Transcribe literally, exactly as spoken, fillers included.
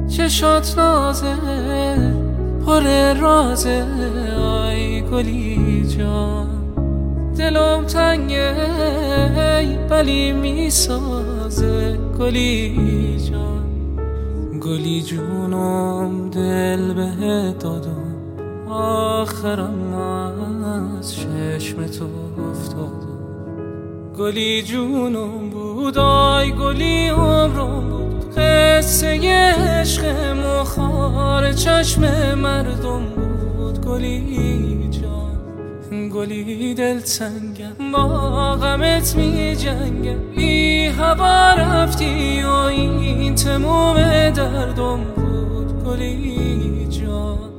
چشات نازه پر رازه، آی گلی جان. دلم تنگه ولی میسازه گلی جان. گلی جونم دل بهت دادم، آخرم از چشم تو افتادم. گلی جونم بود، آی گلی عمرم بود، قصه عشق مخار چشم مردم بود. گلی جان، گلی دلتنگم، با غمت می جنگم. بی هوا رفتی و این تموم دردم بود. گلی جان.